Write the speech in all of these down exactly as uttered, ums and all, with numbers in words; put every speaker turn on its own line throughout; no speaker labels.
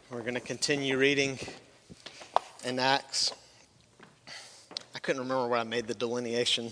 We're going to continue reading in Acts. I couldn't remember where I made the delineation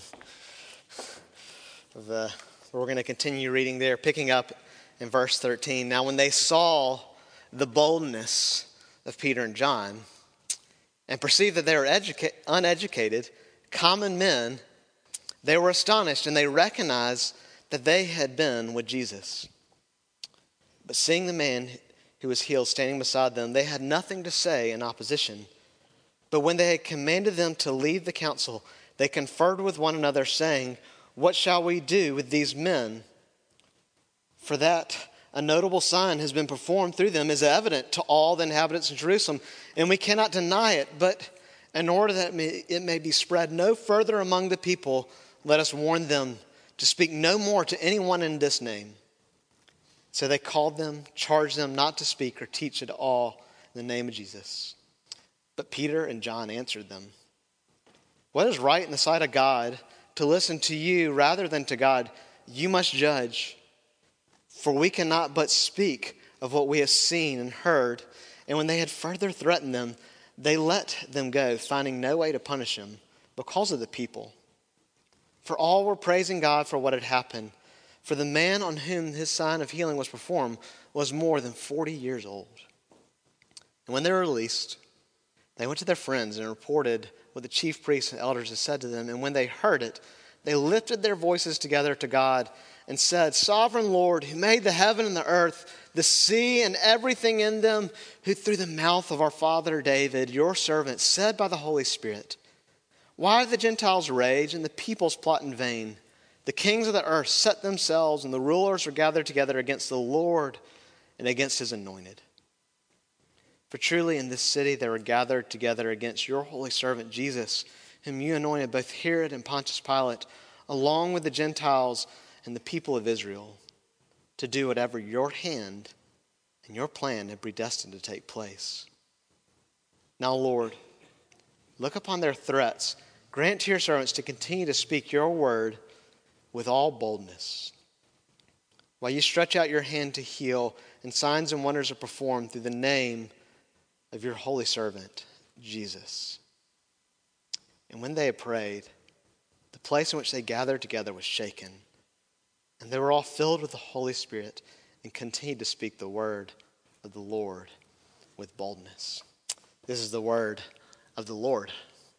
of the, but we're going to continue reading there, picking up in verse thirteen. Now, when they saw the boldness of Peter and John and perceived that they were educa- uneducated, common men, they were astonished, and they recognized that they had been with Jesus. But seeing the man who was healed standing beside them, they had nothing to say in opposition. But when they had commanded them to leave the council, they conferred with one another, saying, "What shall we do with these men? For that a notable sign has been performed through them is evident to all the inhabitants of Jerusalem, and we cannot deny it. But in order that it may be spread no further among the people, let us warn them to speak no more to anyone in this name." So they called them, charged them not to speak or teach at all in the name of Jesus. But Peter and John answered them, "What is right in the sight of God? To listen to you rather than to God, you must judge. For we cannot but speak of what we have seen and heard." And when they had further threatened them, they let them go, finding no way to punish them because of the people. For all were praising God for what had happened. For the man on whom his sign of healing was performed was more than forty years old. And when they were released, they went to their friends and reported what the chief priests and elders had said to them. And when they heard it, they lifted their voices together to God and said, "Sovereign Lord, who made the heaven and the earth, the sea and everything in them, who through the mouth of our father David, your servant, said by the Holy Spirit, why do the Gentiles rage and the peoples plot in vain? The kings of the earth set themselves, and the rulers are gathered together against the Lord and against his anointed. For truly in this city they were gathered together against your holy servant Jesus, whom you anointed, both Herod and Pontius Pilate, along with the Gentiles and the people of Israel, to do whatever your hand and your plan had predestined to take place. Now, Lord, look upon their threats. Grant to your servants to continue to speak your word with all boldness, while you stretch out your hand to heal, and signs and wonders are performed through the name of your holy servant, Jesus." And when they had prayed, the place in which they gathered together was shaken, and they were all filled with the Holy Spirit and continued to speak the word of the Lord with boldness. This is the word of the Lord.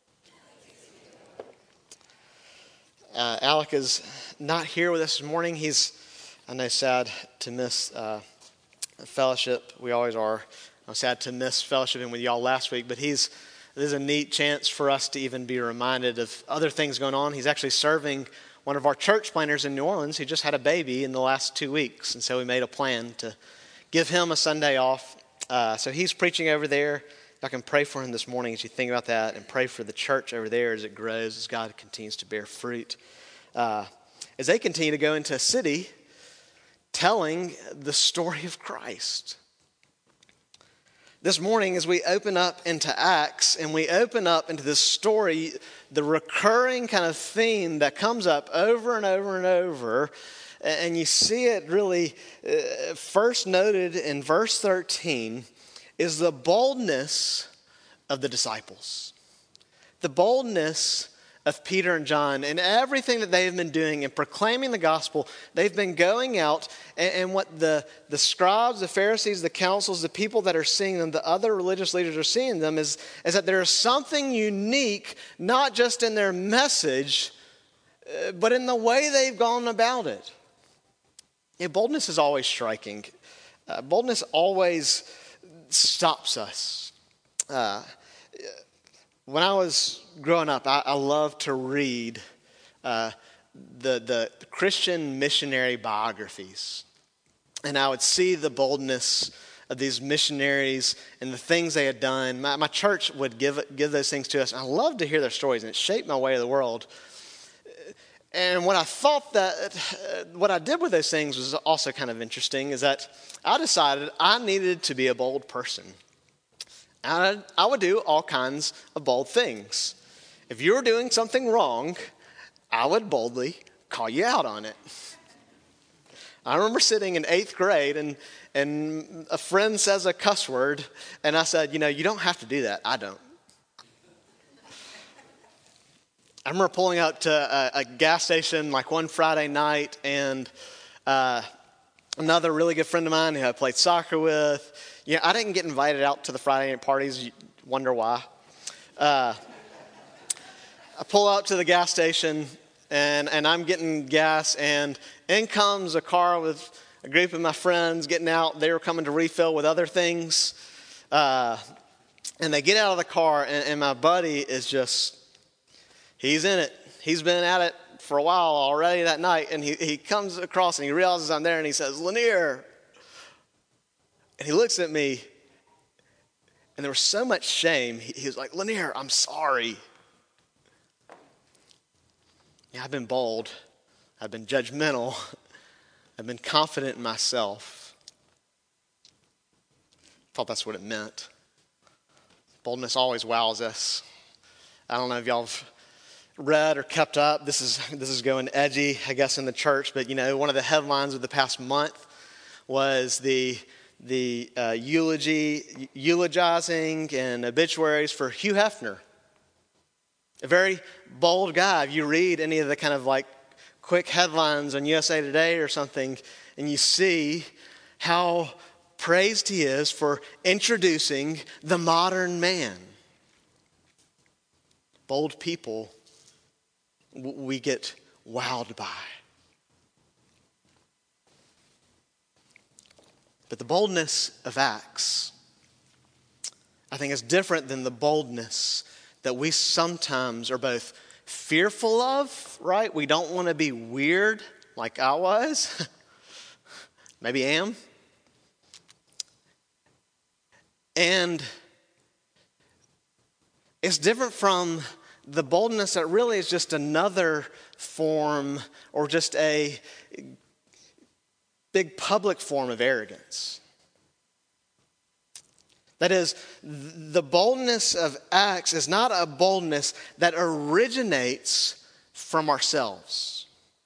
Uh, Alec is not here with us this morning. He's, I know, sad to miss uh, fellowship. We always are. I'm sad to miss fellowshipping with y'all last week, but he's, this is a neat chance for us to even be reminded of other things going on. He's actually serving one of our church planners in New Orleans who just had a baby in the last two weeks, and so we made a plan to give him a Sunday off. Uh, so he's preaching over there. I can pray for him this morning as you think about that, and pray for the church over there as it grows, as God continues to bear fruit. Uh, as they continue to go into a city telling the story of Christ. This morning, as we open up into Acts and we open up into this story, the recurring kind of theme that comes up over and over and over, and you see it really uh, first noted in verse thirteen, is the boldness of the disciples. The boldness of Peter and John and everything that they've been doing in proclaiming the gospel. They've been going out, and, and what the, the scribes, the Pharisees, the councils, the people that are seeing them, the other religious leaders are seeing them, is, is that there is something unique, not just in their message, uh, but in the way they've gone about it. Yeah, boldness is always striking. Uh, boldness always stops us. Uh, when I was growing up, I, I loved to read uh, the, the Christian missionary biographies. And I would see the boldness of these missionaries and the things they had done. My, my church would give, give those things to us. And I loved to hear their stories, and it shaped my way of the world. And what I thought that, uh, what I did with those things was also kind of interesting, is that I decided I needed to be a bold person. And I, I would do all kinds of bold things. If you were doing something wrong, I would boldly call you out on it. I remember sitting in eighth grade and, and a friend says a cuss word, and I said, you know, you don't have to do that. I don't. I remember pulling up to a, a gas station like one Friday night, and uh, another really good friend of mine who I played soccer with. You know, I didn't get invited out to the Friday night parties. You wonder why. Uh, I pull up to the gas station, and, and I'm getting gas, and in comes a car with a group of my friends getting out. They were coming to refill with other things. Uh, and they get out of the car, and, and my buddy is just, he's in it. He's been at it for a while already that night, and he, he comes across and he realizes I'm there, and he says, Lanier. And he looks at me, and there was so much shame. He, he was like, Lanier, I'm sorry. Yeah, I've been bold. I've been judgmental. I've been confident in myself. Thought that's what it meant. Boldness always wows us. I don't know if y'all have read or kept up. This is this is going edgy, I guess, in the church. But you know, one of the headlines of the past month was the the uh, eulogy, eulogizing and obituaries for Hugh Hefner, a very bold guy. If you read any of the kind of like quick headlines on U S A Today or something, and you see how praised he is for introducing the modern man. Bold people we get wowed by. But the boldness of Acts, I think, is different than the boldness that we sometimes are both fearful of, right? We don't want to be weird like I was. Maybe am. And it's different from the boldness that really is just another form or just a big public form of arrogance. That is, the boldness of Acts is not a boldness that originates from ourselves,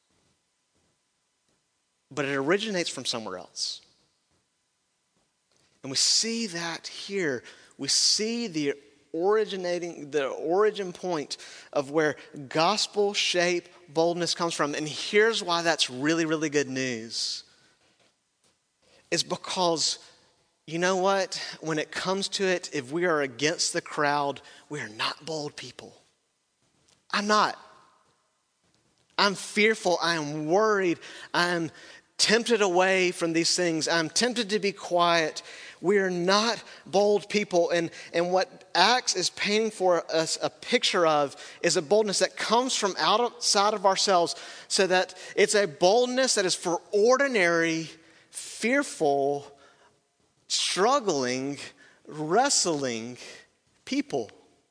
but it originates from somewhere else. And we see that here. We see the originating, the origin point of where gospel-shaped boldness comes from. And here's why that's really, really good news. It's because, you know what? When it comes to it, if we are against the crowd, we are not bold people. I'm not. I'm fearful. I am worried. I am tempted away from these things. I'm tempted to be quiet. We are not bold people. And, and what Acts is painting for us a picture of is a boldness that comes from outside of ourselves, so that it's a boldness that is for ordinary, fearful, struggling, wrestling people.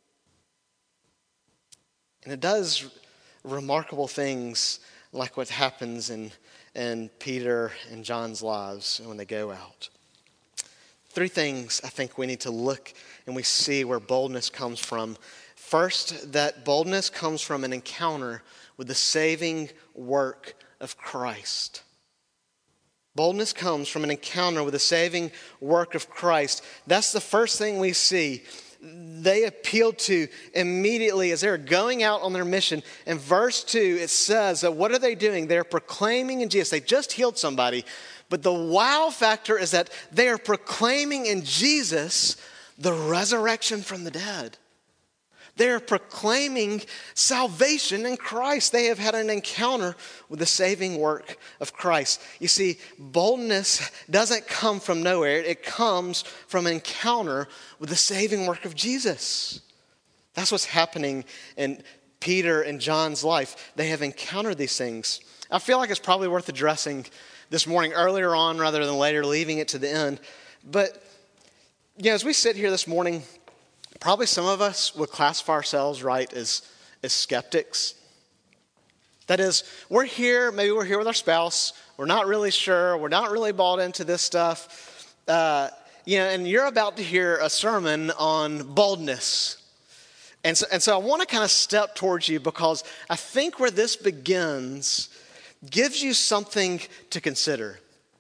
And it does remarkable things like what happens in, in Peter and John's lives when they go out. Three things I think we need to look and we see where boldness comes from. First, that boldness comes from an encounter with the saving work of Christ. Boldness comes from an encounter with the saving work of Christ. That's the first thing we see. They appealed to immediately as they're going out on their mission. In verse two, it says that what are they doing? They're proclaiming in Jesus. They just healed somebody. But the wow factor is that they are proclaiming in Jesus the resurrection from the dead. They are proclaiming salvation in Christ. They have had an encounter with the saving work of Christ. You see, boldness doesn't come from nowhere. It comes from an encounter with the saving work of Jesus. That's what's happening in Peter and John's life. They have encountered these things. I feel like it's probably worth addressing this morning earlier on rather than later, leaving it to the end. But, you know, as we sit here this morning, probably some of us would classify ourselves, right, as, as skeptics. That is, we're here, maybe we're here with our spouse, we're not really sure, we're not really bought into this stuff. Uh, you know, and you're about to hear a sermon on boldness. And so, and so I want to kind of step towards you because I think where this begins gives you something to consider.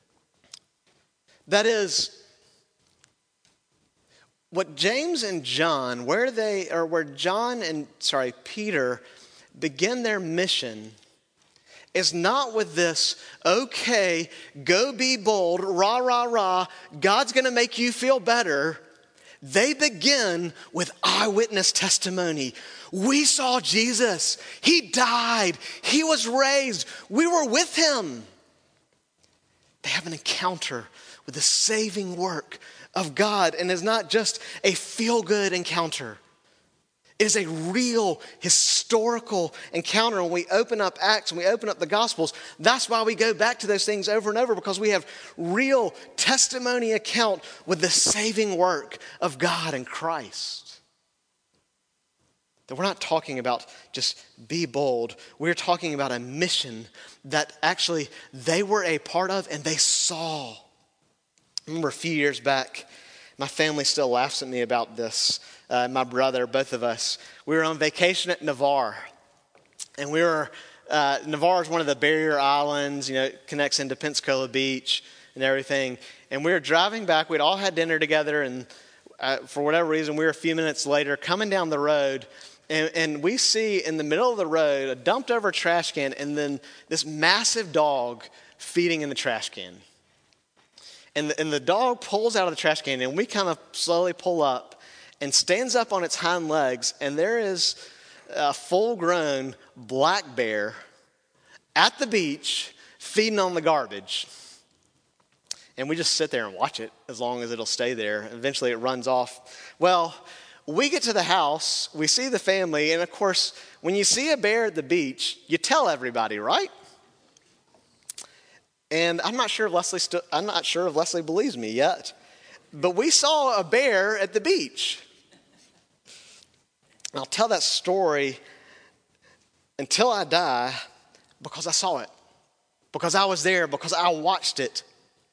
That is, what James and John, where they, or where John and, sorry, Peter begin their mission is not with this, okay, go be bold, rah, rah, rah, God's gonna make you feel better. They begin with eyewitness testimony. We saw Jesus. He died. He was raised. We were with him. They have an encounter with the saving work of God, and it's not just a feel-good encounter. It is a real historical encounter. When we open up Acts and we open up the Gospels, that's why we go back to those things over and over, because we have real testimony account with the saving work of God in Christ. That we're not talking about just be bold. We're talking about a mission that actually they were a part of and they saw. I remember a few years back, my family still laughs at me about this. Uh, my brother, both of us, we were on vacation at Navarre. And we were, uh, Navarre is one of the barrier islands, you know, it connects into Pensacola Beach and everything. And we were driving back. We'd all had dinner together. And uh, for whatever reason, we were a few minutes later coming down the road. And, and we see in the middle of the road a dumped over trash can and then this massive dog feeding in the trash can. And the, and the dog pulls out of the trash can, and we kind of slowly pull up and stands up on its hind legs, and there is a full-grown black bear at the beach feeding on the garbage. And we just sit there and watch it as long as it'll stay there. Eventually it runs off. Well, we get to the house, we see the family, and of course, when you see a bear at the beach, you tell everybody, right? And I'm not sure if Leslie st- I'm not sure if Leslie believes me yet, but we saw a bear at the beach. And I'll tell that story until I die because I saw it, because I was there, because I watched it.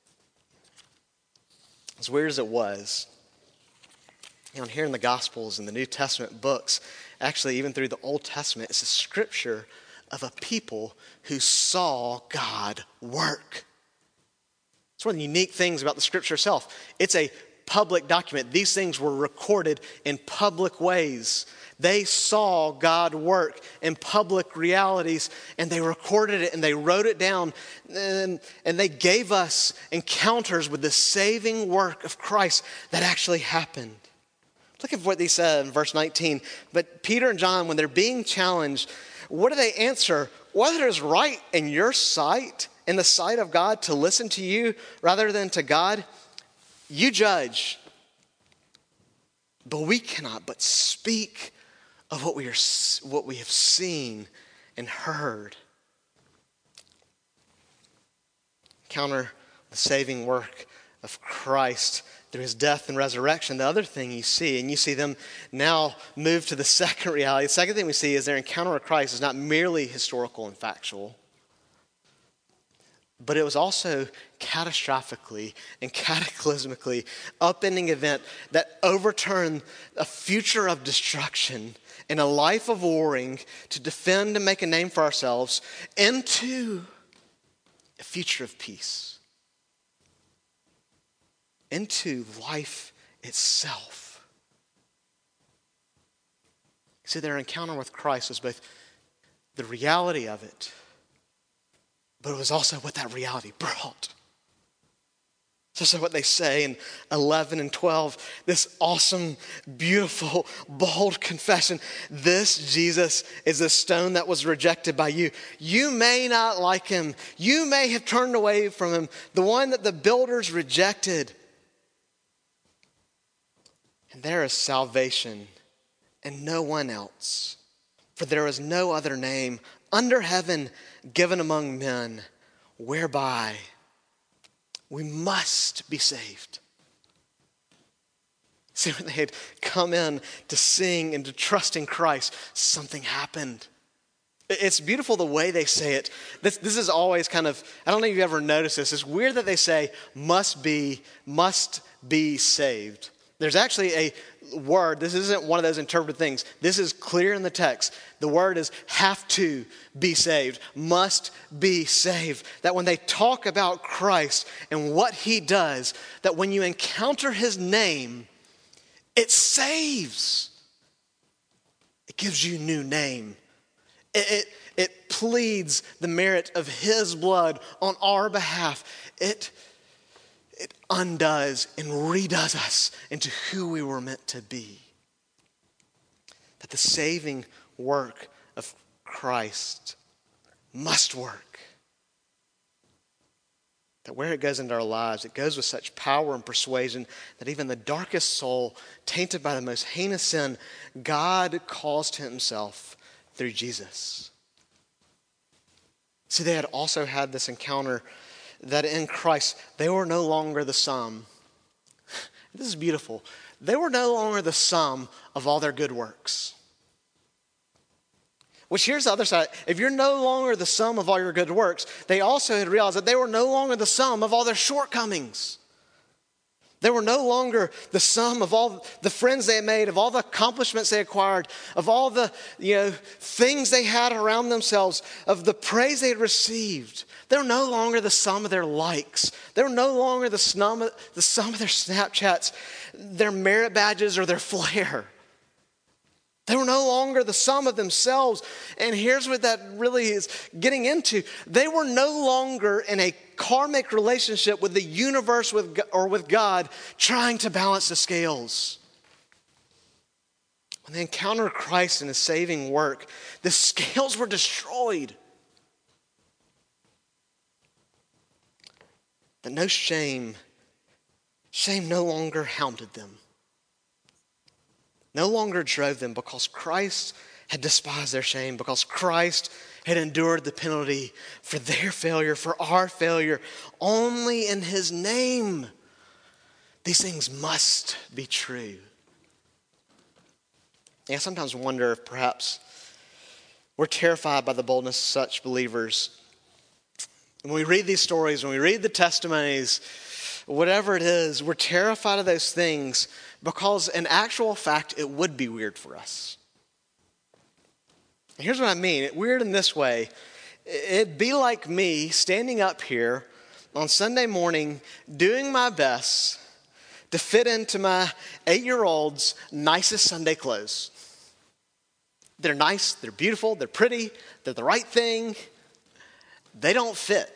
As weird as it was, you know, here in the Gospels and the New Testament books, actually even through the Old Testament, it's a scripture of a people who saw God work. It's one of the unique things about the scripture itself. It's a public document. These things were recorded in public ways. They saw God work in public realities, and they recorded it and they wrote it down, and, and they gave us encounters with the saving work of Christ that actually happened. Look at what they said in verse nineteen. But Peter and John, when they're being challenged, what do they answer? Whether it is right in your sight, in the sight of God, to listen to you rather than to God, you judge. But we cannot but speak of what we are, what we have seen and heard. Encounter the saving work of Christ through his death and resurrection. The other thing you see, and you see them now move to the second reality. The second thing we see is their encounter with Christ is not merely historical and factual, but it was also catastrophically and cataclysmically upending event that overturned a future of destruction and a life of warring to defend and make a name for ourselves into a future of peace. Into life itself. See, their encounter with Christ was both the reality of it, but it was also what that reality brought. This is what they say in eleven and twelve, this awesome, beautiful, bold confession. This Jesus is the stone that was rejected by you. You may not like him. You may have turned away from him, the one that the builders rejected. And there is salvation and no one else. For there is no other name under heaven given among men whereby we must be saved. See, when they had come in to sing and to trust in Christ, something happened. It's beautiful the way they say it. This, this is always kind of, I don't know if you've ever noticed this. It's weird that they say must be, must be saved. There's actually a word. This isn't one of those interpreted things. This is clear in the text. The word is have to be saved, must be saved. That when they talk about Christ and what he does, that when you encounter his name, it saves. It gives you a new name. It, it, it pleads the merit of his blood on our behalf. It It undoes and redoes us into who we were meant to be. That the saving work of Christ must work. That where it goes into our lives, it goes with such power and persuasion that even the darkest soul, tainted by the most heinous sin, God calls to himself through Jesus. See, they had also had this encounter that in Christ, they were no longer the sum. This is beautiful. They were no longer the sum of all their good works. Which here's the other side. If you're no longer the sum of all your good works, they also had realized that they were no longer the sum of all their shortcomings. They were no longer the sum of all the friends they had made, of all the accomplishments they acquired, of all the you know things they had around themselves, of the praise they had received. They were no longer the sum of their likes. They were no longer the sum of, the sum of their Snapchats, their merit badges, or their flair. They were no longer the sum of themselves. And here's what that really is getting into. They were no longer in a karmic relationship with the universe with, or with God, trying to balance the scales. When they encountered Christ and his saving work, the scales were destroyed. That no shame, shame no longer hounded them. No longer drove them because Christ had despised their shame, because Christ had endured the penalty for their failure, for our failure. Only in his name, these things must be true. And I sometimes wonder if perhaps we're terrified by the boldness of such believers. When we read these stories, when we read the testimonies, whatever it is, we're terrified of those things because in actual fact, it would be weird for us. And here's what I mean. It weird in this way. It'd be like me standing up here on Sunday morning doing my best to fit into my eight-year-old's nicest Sunday clothes. They're nice, they're beautiful, they're pretty, they're the right thing. They don't fit.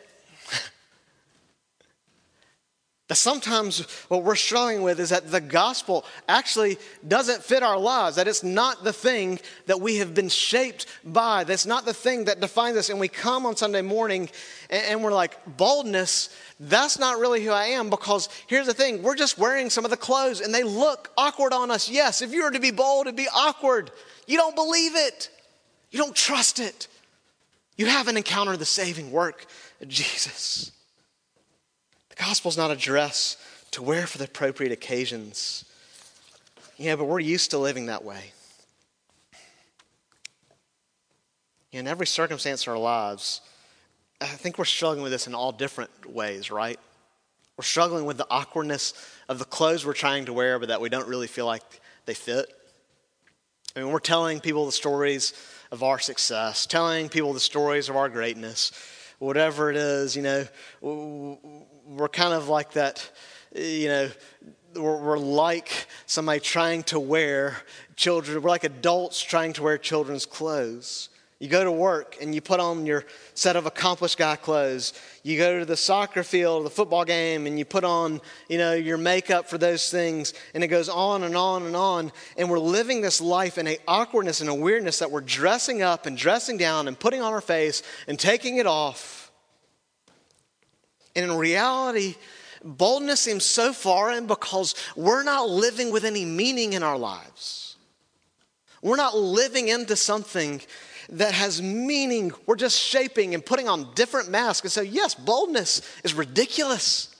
That sometimes what we're struggling with is that the gospel actually doesn't fit our lives, that it's not the thing that we have been shaped by, that's not the thing that defines us. And we come on Sunday morning and, and we're like, boldness, that's not really who I am, because here's the thing, we're just wearing some of the clothes and they look awkward on us. Yes, if you were to be bold, it'd be awkward. You don't believe it. You don't trust it. You haven't encountered the saving work of Jesus. The gospel is not a dress to wear for the appropriate occasions. Yeah, but we're used to living that way. In every circumstance in our lives, I think we're struggling with this in all different ways, right? We're struggling with the awkwardness of the clothes we're trying to wear, but that we don't really feel like they fit. I mean, we're telling people the stories of our success, telling people the stories of our greatness, whatever it is, you know, we're kind of like that, you know, we're, we're like somebody trying to wear children, we're like adults trying to wear children's clothes. You go to work and you put on your set of accomplished guy clothes. You go to the soccer field, the football game, and you put on, you know, your makeup for those things. And it goes on and on and on. And we're living this life in an awkwardness and a weirdness that we're dressing up and dressing down and putting on our face and taking it off. And in reality, boldness seems so foreign because we're not living with any meaning in our lives. We're not living into something that has meaning. We're just shaping and putting on different masks. And so, yes, boldness is ridiculous.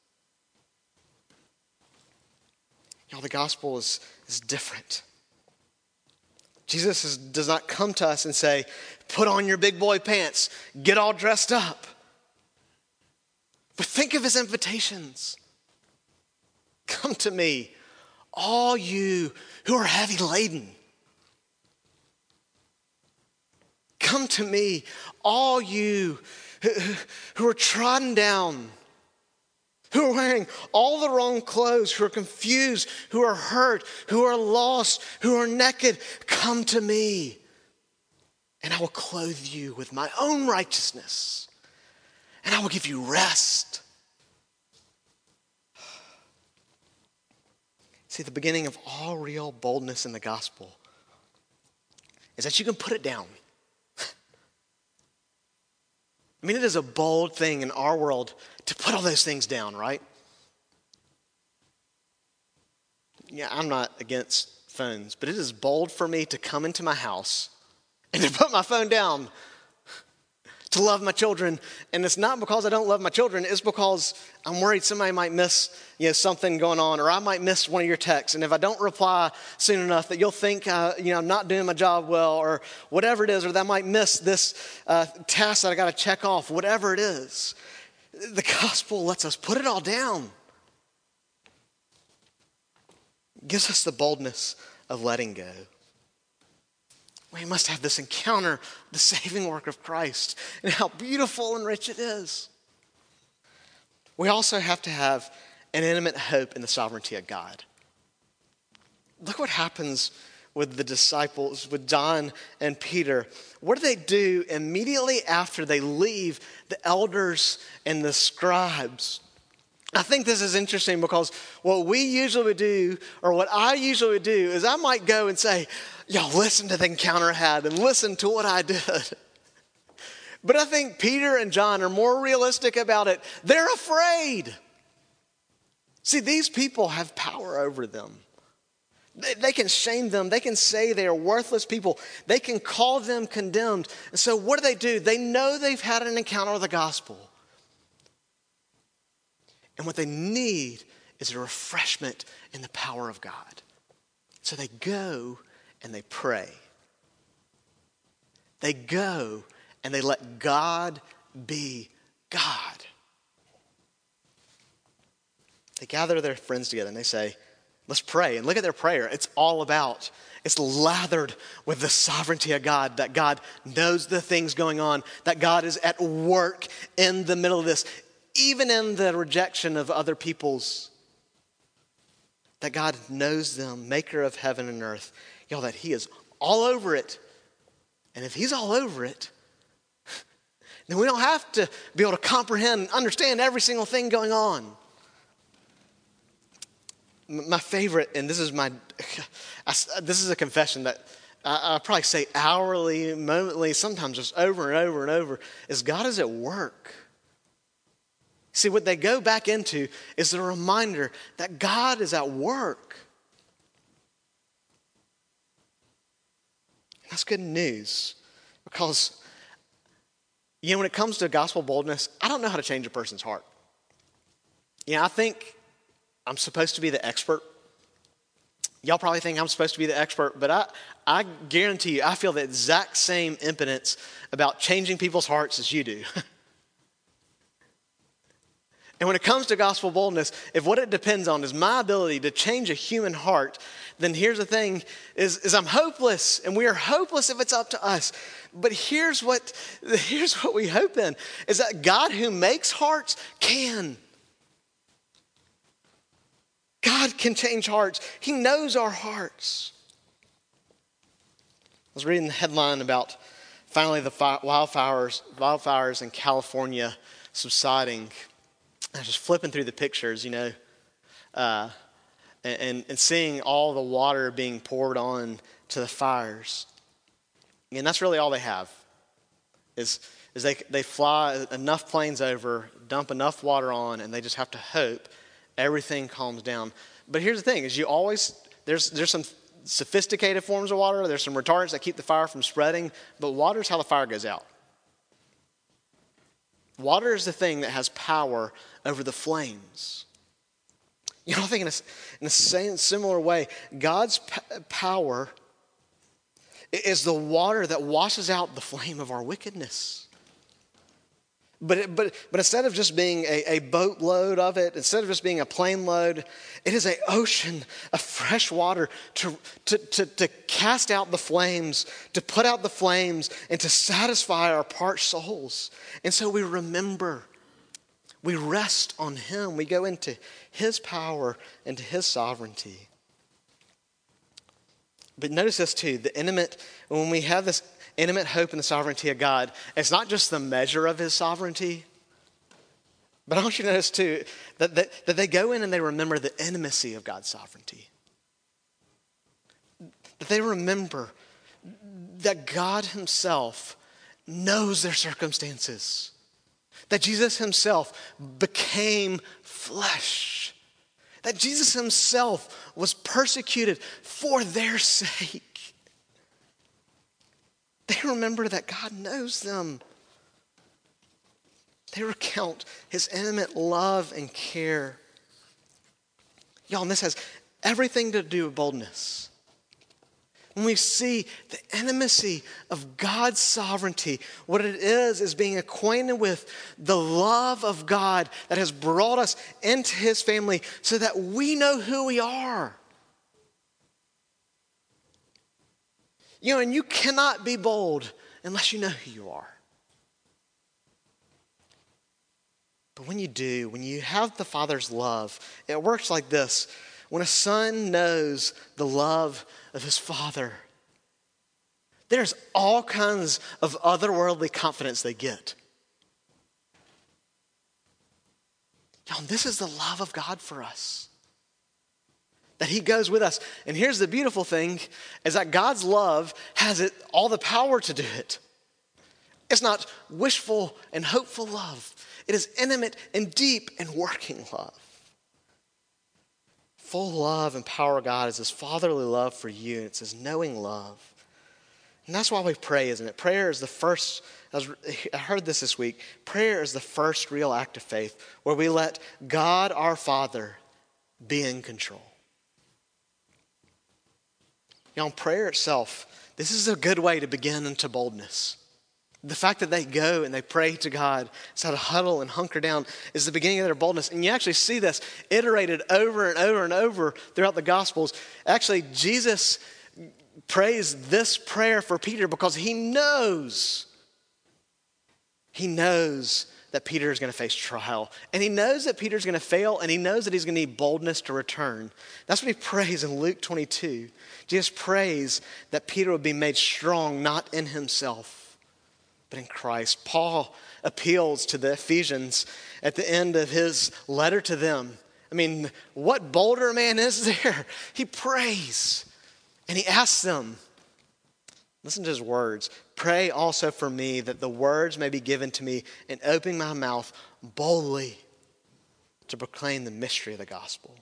You know, the gospel is, is different. Jesus is, does not come to us and say, put on your big boy pants, get all dressed up. But think of his invitations. Come to me, all you who are heavy laden. Come to me, all you who are trodden down, who are wearing all the wrong clothes, who are confused, who are hurt, who are lost, who are naked. Come to me, and I will clothe you with my own righteousness, and I will give you rest. See, the beginning of all real boldness in the gospel is that you can put it down. I mean, it is a bold thing in our world to put all those things down, right? Yeah, I'm not against phones, but it is bold for me to come into my house and to put my phone down, to love my children. And it's not because I don't love my children, it's because I'm worried somebody might miss, you know, something going on, or I might miss one of your texts. And if I don't reply soon enough, that you'll think, uh, you know, I'm not doing my job well, or whatever it is, or that I might miss this uh, task that I got to check off, whatever it is. The gospel lets us put it all down. It gives us the boldness of letting go. We must have this encounter, the saving work of Christ, and how beautiful and rich it is. We also have to have an intimate hope in the sovereignty of God. Look what happens with the disciples, with John and Peter. What do they do immediately after they leave the elders and the scribes? I think this is interesting because what we usually do, or what I usually do, is I might go and say, y'all listen to the encounter I had and listen to what I did. But I think Peter and John are more realistic about it. They're afraid. See, these people have power over them. They, they can shame them. They can say they are worthless people. They can call them condemned. And so what do they do? They know they've had an encounter with the gospel. And what they need is a refreshment in the power of God. So they go and they pray. They go and they let God be God. They gather their friends together and they say, let's pray. And look at their prayer. It's all about, it's lathered with the sovereignty of God, that God knows the things going on, that God is at work in the middle of this, even in the rejection of other people's, that God knows them, maker of heaven and earth. Y'all, that he is all over it. And if he's all over it, then we don't have to be able to comprehend and understand every single thing going on. My favorite, and this is my, this is a confession that I, I probably say hourly, momently, sometimes just over and over and over, is God is at work. See, what they go back into is the reminder that God is at work. That's good news, because, you know, when it comes to gospel boldness, I don't know how to change a person's heart. You know, I think I'm supposed to be the expert. Y'all probably think I'm supposed to be the expert, but I, I guarantee you, I feel the exact same impotence about changing people's hearts as you do. And when it comes to gospel boldness, if what it depends on is my ability to change a human heart, then here's the thing, is, is I'm hopeless, and we are hopeless if it's up to us. But here's what, here's what we hope in, is that God who makes hearts can. God can change hearts. He knows our hearts. I was reading the headline about finally the wildfires, wildfires in California subsiding. I was just flipping through the pictures, you know, uh, and, and seeing all the water being poured on to the fires. And that's really all they have, is, is they, they fly enough planes over, dump enough water on, and they just have to hope everything calms down. But here's the thing, is you always, there's, there's some sophisticated forms of water, there's some retardants that keep the fire from spreading, but water is how the fire goes out. Water is the thing that has power over the flames. You know, I think in a, in a same, similar way, God's p- power is the water that washes out the flame of our wickedness. But, but, but instead of just being a, a boatload of it, instead of just being a plane load, it is an ocean of fresh water to, to, to, to cast out the flames, to put out the flames, and to satisfy our parched souls. And so we remember, we rest on him. We go into his power, into his sovereignty. But notice this too, the intimate, when we have this intimate hope in the sovereignty of God, it's not just the measure of his sovereignty, but I want you to notice too, that, that, that they go in and they remember the intimacy of God's sovereignty. That they remember that God himself knows their circumstances. That Jesus himself became flesh. That Jesus himself was persecuted for their sake. They remember that God knows them. They recount his intimate love and care. Y'all, and this has everything to do with boldness. When we see the intimacy of God's sovereignty, what it is is being acquainted with the love of God that has brought us into his family so that we know who we are. You know, and you cannot be bold unless you know who you are. But when you do, when you have the Father's love, it works like this. When a son knows the love of his father, there's all kinds of otherworldly confidence they get. Y'all, this is the love of God for us. That he goes with us. And here's the beautiful thing, is that God's love has it all the power to do it. It's not wishful and hopeful love. It is intimate and deep and working love. Full love and power of God is his fatherly love for you. And it's his knowing love. And that's why we pray, isn't it? Prayer is the first, I, was, I heard this this week, prayer is the first real act of faith where we let God, our Father, be in control. You know, prayer itself, this is a good way to begin into boldness. The fact that they go and they pray to God, so to huddle and hunker down, is the beginning of their boldness. And you actually see this iterated over and over and over throughout the Gospels. Actually, Jesus prays this prayer for Peter because he knows, he knows that Peter is going to face trial. And he knows that Peter's going to fail, and he knows that he's going to need boldness to return. That's what he prays in Luke twenty-two. Jesus prays that Peter would be made strong, not in himself, but in Christ. Paul appeals to the Ephesians at the end of his letter to them. I mean, what bolder man is there? He prays, and he asks them, listen to his words. Pray also for me that the words may be given to me in opening my mouth boldly to proclaim the mystery of the gospel.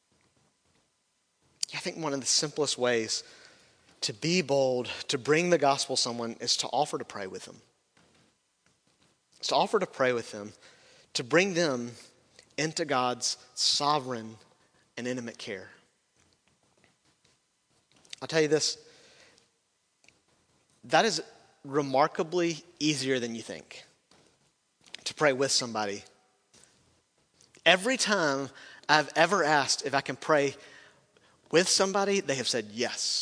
I think one of the simplest ways to be bold, to bring the gospel to someone, is to offer to pray with them. It's to offer to pray with them, to bring them into God's sovereign and intimate care. I'll tell you this, that is remarkably easier than you think, to pray with somebody. Every time I've ever asked if I can pray with somebody, they have said yes.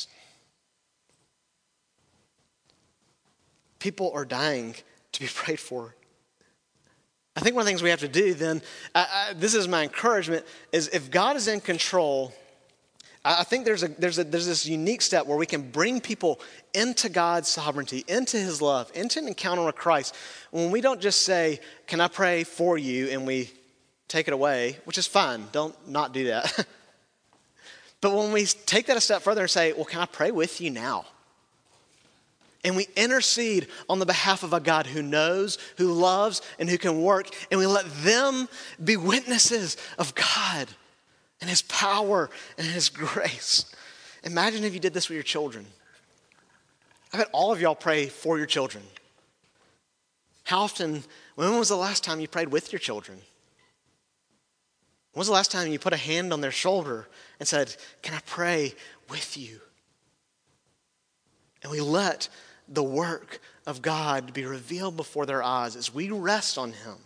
People are dying to be prayed for. I think one of the things we have to do then, I, I, this is my encouragement, is if God is in control, I think there's a there's a there's this unique step where we can bring people into God's sovereignty, into his love, into an encounter with Christ. When we don't just say, can I pray for you, and we take it away, which is fine. Don't not do that. But when we take that a step further and say, well, can I pray with you now? And we intercede on the behalf of a God who knows, who loves, and who can work. And we let them be witnesses of God and his power and his grace. Imagine if you did this with your children. I bet all of y'all pray for your children. How often, when was the last time you prayed with your children? When was the last time you put a hand on their shoulder and said, can I pray with you? And we let the work of God to be revealed before their eyes as we rest on him.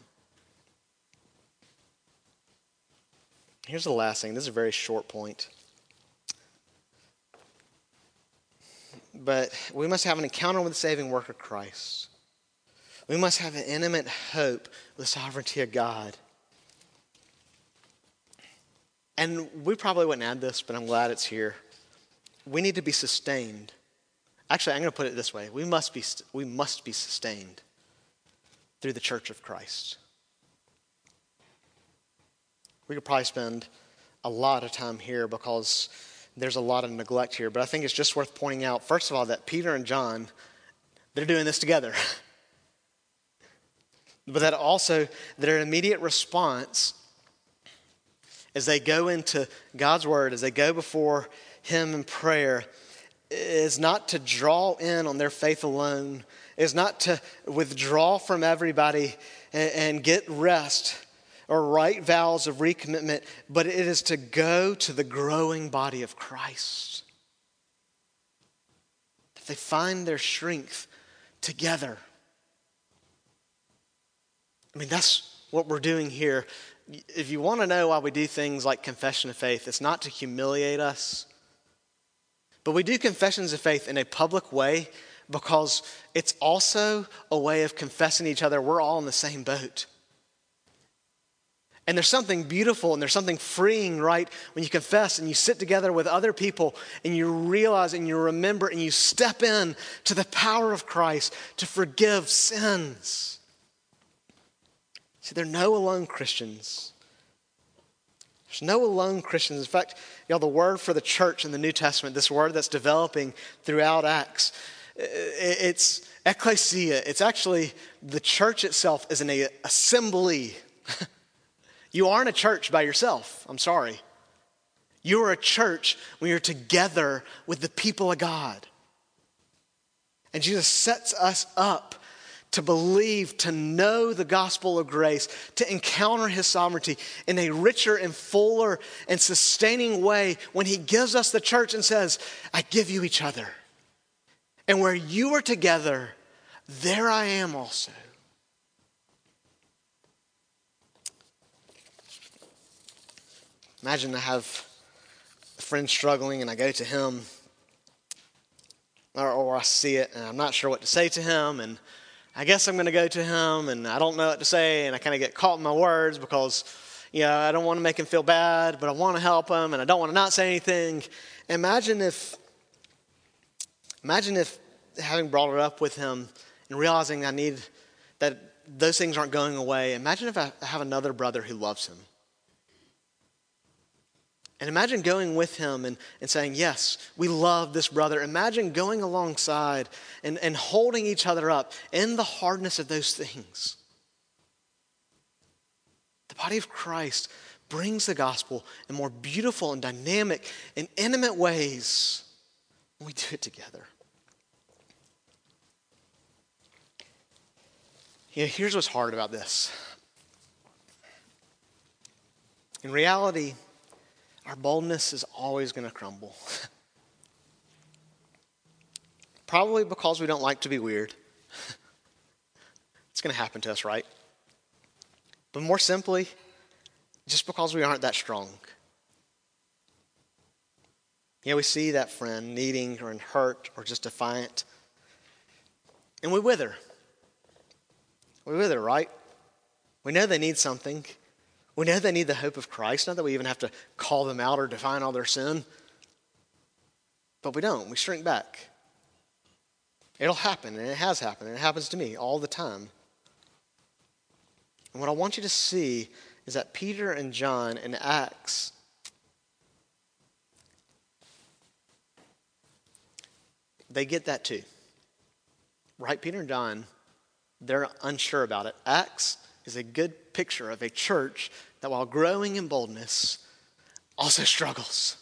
Here's the last thing. This is a very short point. But we must have an encounter with the saving work of Christ. We must have an intimate hope of the sovereignty of God. And we probably wouldn't add this, but I'm glad it's here. We need to be sustained. Actually, I'm going to put it this way. We must be, we must be sustained through the church of Christ. We could probably spend a lot of time here because there's a lot of neglect here. But I think it's just worth pointing out, first of all, that Peter and John, they're doing this together. But that also, their immediate response as they go into God's word, as they go before him in prayer, is not to draw in on their faith alone, is not to withdraw from everybody and, and get rest or write vows of recommitment, but it is to go to the growing body of Christ. That they find their strength together. I mean, that's what we're doing here. If you want to know why we do things like confession of faith, it's not to humiliate us. But we do confessions of faith in a public way because it's also a way of confessing to each other we're all in the same boat. And there's something beautiful and there's something freeing, right, when you confess and you sit together with other people and you realize and you remember and you step in to the power of Christ to forgive sins. See, there are no alone Christians. There's no alone Christians. In fact, you know, the word for the church in the New Testament, this word that's developing throughout Acts, it's ecclesia. It's actually the church itself is an assembly. You aren't a church by yourself. I'm sorry. You are a church when you're together with the people of God. And Jesus sets us up to believe, to know the gospel of grace, to encounter his sovereignty in a richer and fuller and sustaining way when he gives us the church and says, I give you each other. And where you are together, there I am also. Imagine I have a friend struggling and I go to him, or, or I see it and I'm not sure what to say to him, and I guess I'm going to go to him and I don't know what to say, and I kind of get caught in my words because, you know, I don't want to make him feel bad, but I want to help him and I don't want to not say anything. Imagine if, imagine if having brought it up with him and realizing I need, that those things aren't going away, imagine if I have another brother who loves him. And imagine going with him and, and saying, yes, we love this brother. Imagine going alongside and, and holding each other up in the hardness of those things. The body of Christ brings the gospel in more beautiful and dynamic and intimate ways when we do it together. You know, here's what's hard about this. In reality, our boldness is always going to crumble. Probably because we don't like to be weird. It's going to happen to us, right? But more simply, just because we aren't that strong. Yeah, we see that friend needing or in hurt or just defiant, and we wither. We wither, right? We know they need something. We know they need the hope of Christ. Not that we even have to call them out or define all their sin. But we don't. We shrink back. It'll happen, and it has happened, and it happens to me all the time. And what I want you to see is that Peter and John in Acts, they get that too. Right? Peter and John, they're unsure about it. Acts is a good picture of a church that while growing in boldness also struggles.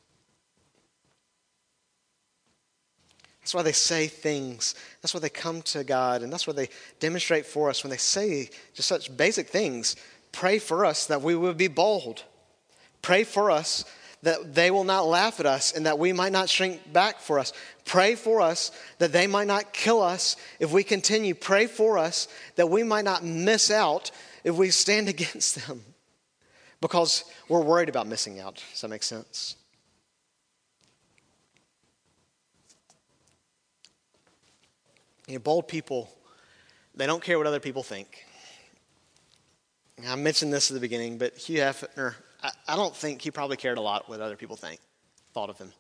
That's why they say things. That's why they come to God, and that's what they demonstrate for us when they say just such basic things. Pray for us that we will be bold. Pray for us that they will not laugh at us and that we might not shrink back for us. Pray for us that they might not kill us if we continue. Pray for us that we might not miss out if we stand against them, because we're worried about missing out. Does that make sense? You know, bold people, they don't care what other people think. I mentioned this at the beginning, but Hugh Hefner, I, I don't think he probably cared a lot what other people think, thought of him.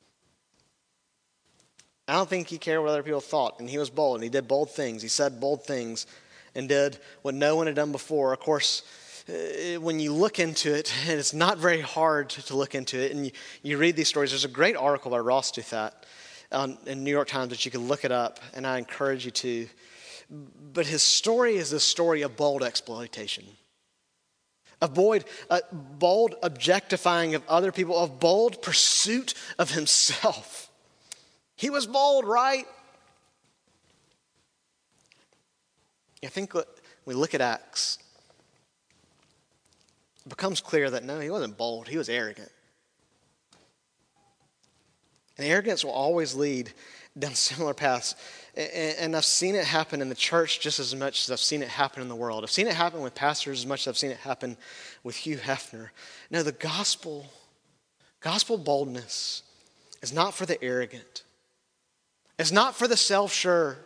I don't think he cared what other people thought, and he was bold, and he did bold things. He said bold things and did what no one had done before. Of course, uh, when you look into it, and it's not very hard to, to look into it, and you, you read these stories. There's a great article by Ross Douthat on, in New York Times that you can look it up, and I encourage you to. But his story is a story of bold exploitation. Of bold, uh, bold objectifying of other people, of bold pursuit of himself. He was bold, right? I think when we look at Acts, it becomes clear that no, he wasn't bold, he was arrogant. And arrogance will always lead down similar paths. And I've seen it happen in the church just as much as I've seen it happen in the world. I've seen it happen with pastors as much as I've seen it happen with Hugh Hefner. No, the gospel, gospel boldness is not for the arrogant. It's not for the self-sure.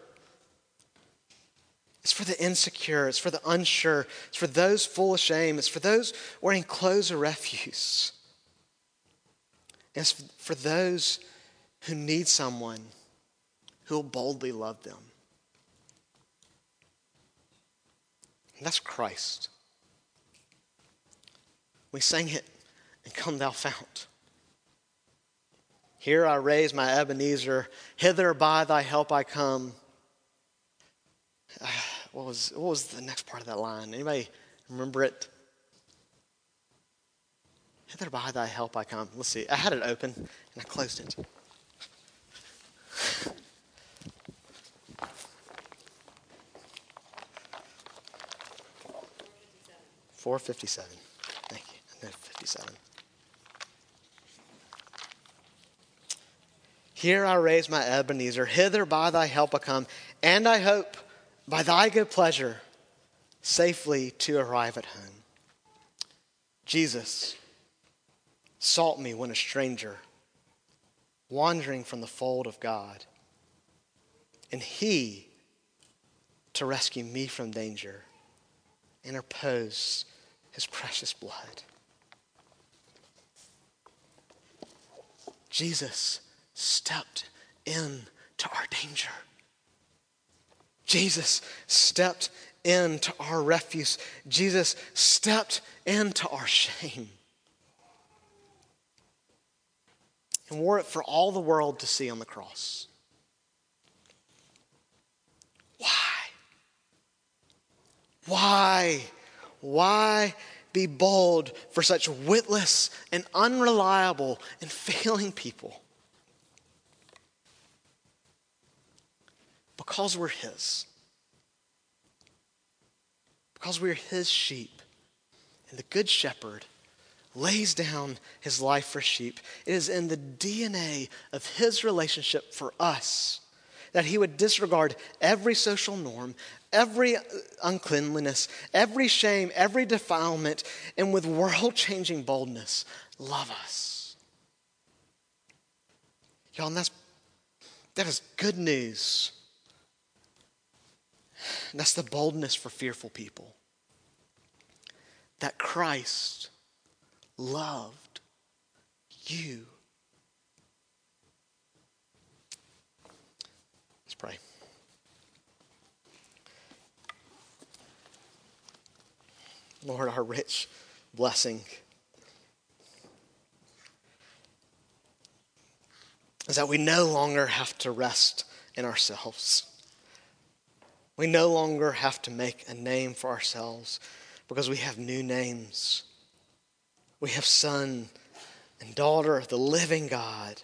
It's for the insecure. It's for the unsure. It's for those full of shame. It's for those wearing clothes of refuse. It's for those who need someone who will boldly love them. And that's Christ. We sang it in Come Thou Fount. Here I raise my Ebenezer, hither by thy help I come. Uh, what was, what was the next part of that line? Anybody remember it? Hither by thy help I come. Let's see. I had it open and I closed it. four fifty-seven. Thank you. I know fifty-seven. Here I raise my Ebenezer, hither by thy help I come, and I hope by thy good pleasure safely to arrive at home. Jesus sought me when a stranger, wandering from the fold of God, and he, to rescue me from danger, interposed his precious blood. Jesus stepped into our danger. Jesus stepped into our refuse. Jesus stepped into our shame. And wore it for all the world to see on the cross. Why? Why? Why be bold for such witless and unreliable and failing people? Because we're his. Because we're his sheep. And the good shepherd lays down his life for sheep. It is in the D N A of his relationship for us that he would disregard every social norm, every uncleanliness, every shame, every defilement, and with world-changing boldness, love us. Y'all, and that's, that is good news. That's the boldness for fearful people. That Christ loved you. Let's pray. Lord, our rich blessing is that we no longer have to rest in ourselves. We no longer have to make a name for ourselves because we have new names. We have son and daughter of the living God.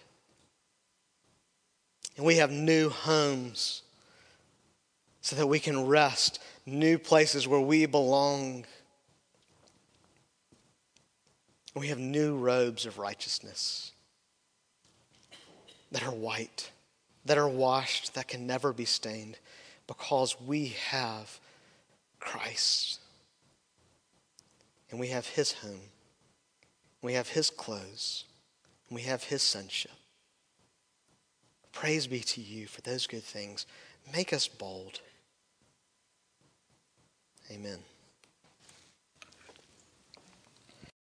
And we have new homes so that we can rest, new places where we belong. We have new robes of righteousness that are white, that are washed, that can never be stained, because we have Christ. And we have his home. We have his clothes. And we have his sonship. Praise be to you for those good things. Make us bold. Amen.